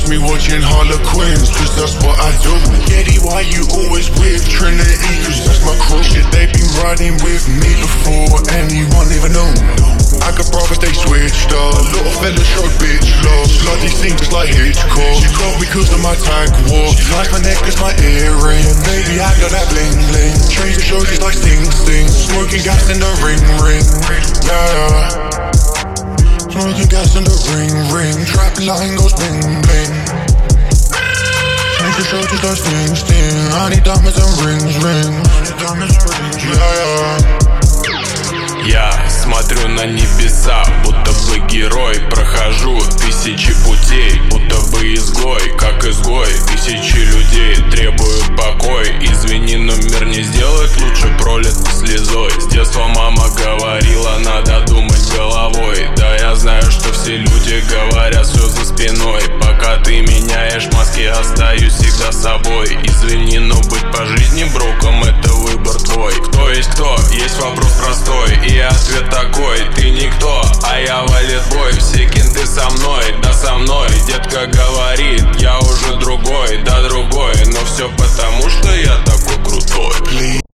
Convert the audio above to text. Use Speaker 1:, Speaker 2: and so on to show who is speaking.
Speaker 1: catch me watching Harlequins, cause that's what I do. Getty, why you always with Trinity? Cause that's my crew. Shit, they been riding with me before anyone even knew. I got brothers, they switched up. Little fella showed bitch love. Slutty sing just like Hitchcock. She love me cause of my tag war. She likes my necklace, my earring. Baby, I got that bling bling. Change the show just like Sing Sing. Smoking gas in the ring ring. Yeah. Smoking gas in the ring ring. Trap line goes bling bling. Change the show just like Sting Sting. I need diamonds and rings ring. Yeah.
Speaker 2: Я смотрю на небеса, будто бы герой. Прохожу тысячи путей, будто бы изгой. Как изгой, тысячи людей требуют покой. Извини, но мир не сделает лучше пролитой слезой. С детства мама говорила, надо думать головой. Да, я знаю, что все люди говорят все за спиной. Пока ты меняешь маски, остаюсь всегда собой. Извини, но быть по жизни броком — это выбор твой. Кто есть кто? Есть вопрос простой, и ответ такой: ты никто, а я валит бой. Все кенты со мной, да со мной. Детка говорит, я уже другой, да другой. Но все потому, что я такой крутой.